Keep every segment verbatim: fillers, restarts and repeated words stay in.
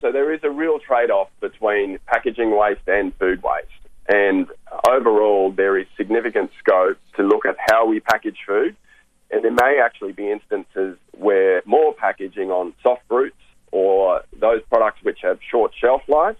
So there is a real trade-off between packaging waste and food waste. And overall, there is significant scope to look at how we package food. And there may actually be instances where more packaging on soft fruits or those products which have short shelf lives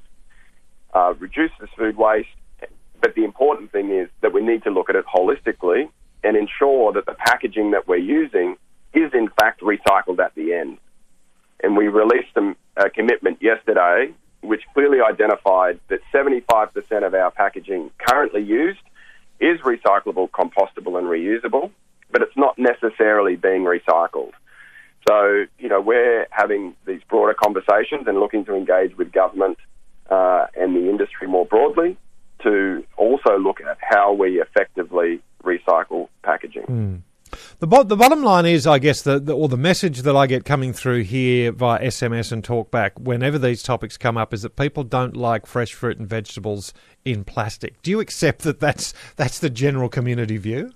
uh, reduces food waste. But the important thing is that we need to look at it holistically and ensure that the packaging that we're using is in fact recycled at the end. And we released a, a commitment yesterday which clearly identified that seventy-five percent of our packaging currently used is recyclable, compostable and reusable, but it's not necessarily being recycled. So, you know, we're having these broader conversations and looking to engage with government uh, and the industry more broadly to also look at how we effectively recycle packaging. Mm. The, bo- the bottom line is, I guess, the, the or the message that I get coming through here via S M S and Talkback whenever these topics come up is that people don't like fresh fruit and vegetables in plastic. Do you accept that that's that's the general community view?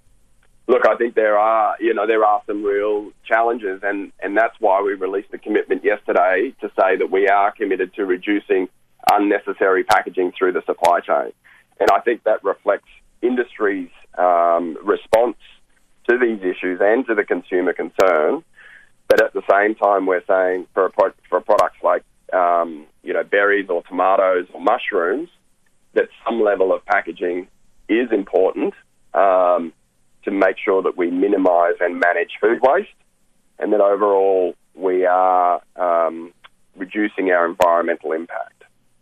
Look, I think there are, you know, there are some real challenges, and, and that's why we released a commitment yesterday to say that we are committed to reducing unnecessary packaging through the supply chain. And I think that reflects industry's um, response to these issues and to the consumer concern. But at the same time, we're saying for a pro- for products like um, you know berries or tomatoes or mushrooms, that some level of packaging is important um, to make sure that we minimise and manage food waste, and that overall we are um, reducing our environmental impact.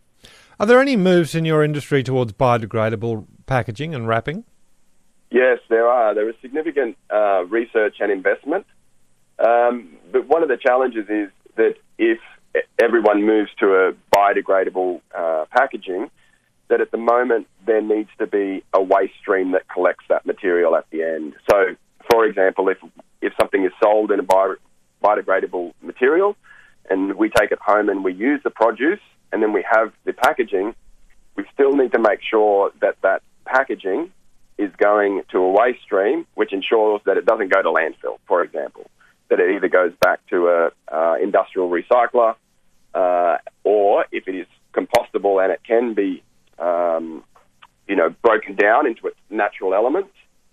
Are there any moves in your industry towards biodegradable packaging and wrapping? Yes, there are. There is significant uh, research and investment. Um, but one of the challenges is that if everyone moves to a biodegradable uh, packaging, that at the moment there needs to be a waste stream that collects that material at the end. So, for example, if if something is sold in a bio, biodegradable material and we take it home and we use the produce and then we have the packaging, we still need to make sure that that packaging is going to a waste stream, which ensures that it doesn't go to landfill, for example, that it either goes back to a uh, industrial recycler, uh, or if it is compostable and it can be, um, you know, broken down into its natural elements,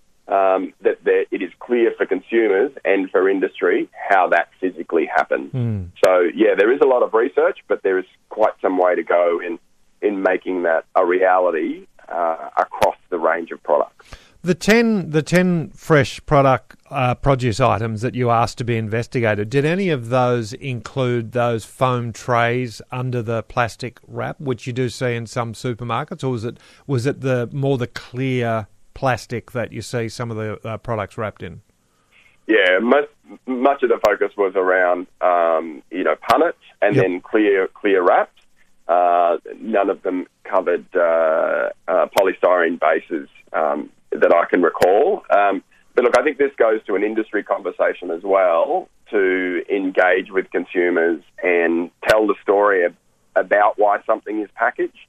um, that there, it is clear for consumers and for industry how that physically happens. Mm. So, yeah, there is a lot of research, but there is quite some way to go in, in making that a reality Uh, across the range of products. The ten, the ten fresh product uh, produce items that you asked to be investigated, did any of those include those foam trays under the plastic wrap, which you do see in some supermarkets, or was it was it the more the clear plastic that you see some of the uh, products wrapped in? Yeah, most, much of the focus was around um, you know punnets and yep. then clear clear wraps. Uh, none of them covered uh, uh, polystyrene bases um, that I can recall. Um, but look, I think this goes to an industry conversation as well to engage with consumers and tell the story ab- about why something is packaged.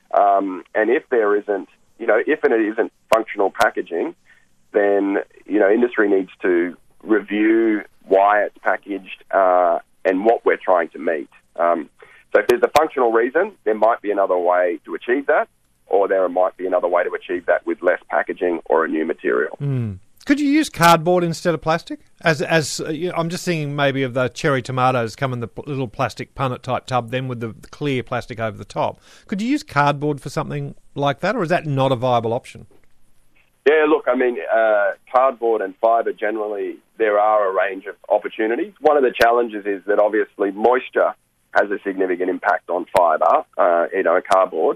Um, and if there isn't, you know, if it isn't functional packaging, then, you know, industry needs to review why it's packaged uh, and what we're trying to meet. Um, So if there's a functional reason, there might be another way to achieve that, or there might be another way to achieve that with less packaging or a new material. Mm. Could you use cardboard instead of plastic? As as uh, you know, I'm just thinking maybe of the cherry tomatoes come in the p- little plastic punnet type tub, then with the clear plastic over the top. Could you use cardboard for something like that, or is that not a viable option? Yeah, look, I mean, uh, cardboard and fibre generally, there are a range of opportunities. One of the challenges is that obviously moisture has a significant impact on fibre, uh, you know, cardboard.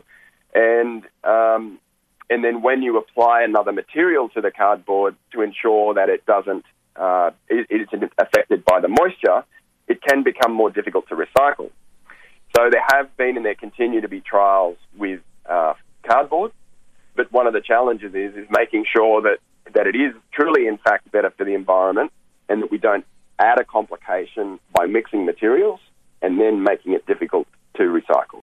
And um, and then when you apply another material to the cardboard to ensure that it doesn't, uh, it, it isn't affected by the moisture, it can become more difficult to recycle. So there have been and there continue to be trials with uh, cardboard, but one of the challenges is, is making sure that, that it is truly, in fact, better for the environment and that we don't add a complication by mixing materials and then making it difficult to recycle.